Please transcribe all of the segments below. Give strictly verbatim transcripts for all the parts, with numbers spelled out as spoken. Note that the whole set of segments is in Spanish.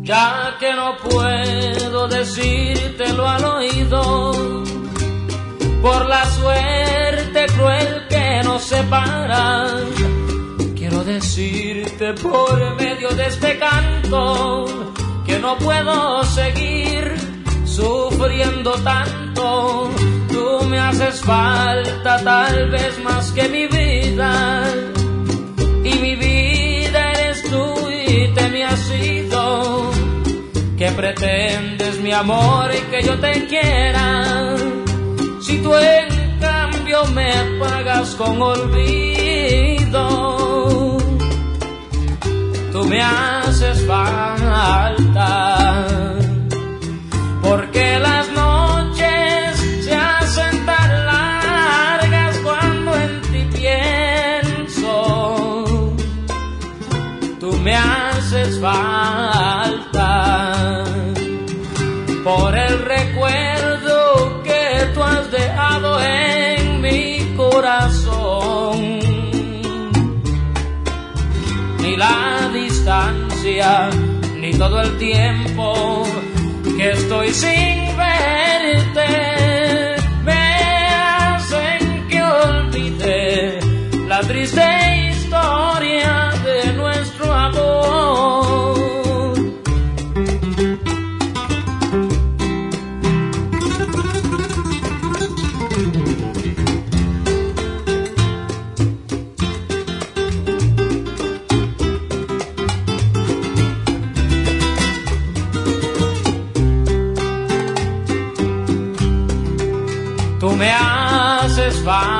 Ya que no puedo decírtelo al oído, por la suerte cruel que nos separa, quiero decirte por medio de este canto que no puedo seguir sufriendo tanto. Tú me haces falta tal vez más que mi vida, y mi vida eres tú y te me has ido. ¿Qué pretendes, mi amor, y que yo te quiera, si tú en cambio me pagas con olvido? Tú me haces falta, porque las noches se hacen tan largas cuando en ti pienso. Tú me haces falta, por el recuerdo que tú has dejado en mi corazón. Ni la distancia, ni todo el tiempo que estoy sin verte me hacen que olvide la triste historia de nuestro amor. Tú me haces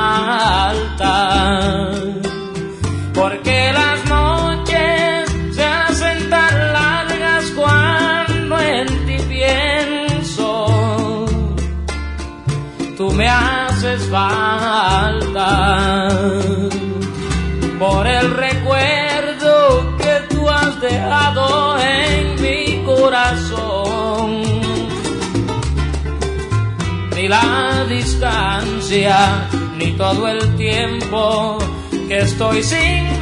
falta, porque las noches se hacen tan largas cuando en ti pienso. Tú me haces falta, por el recuerdo que tú has dejado en mi corazón. Ni la distancia, ni todo el tiempo que estoy sin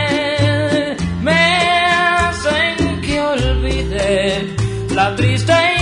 verte me hacen que olvide la triste